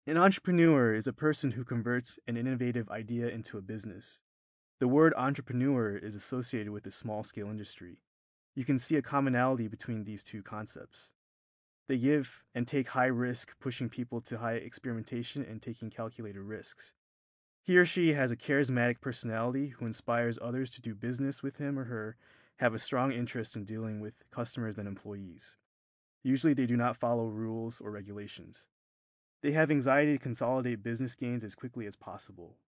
An entrepreneur is a person who converts an innovative idea into a business. The word entrepreneur is associated with the small scale industry. You can see a commonality between these two concepts. They give and take high risk, pushing people to high experimentation and taking calculated risks. He or she has a charismatic personality who inspires others to do business with him or her, have a strong interest in dealing with customers and employees. Usually, they do not follow rules or regulations. They have anxiety to consolidate business gains as quickly as possible.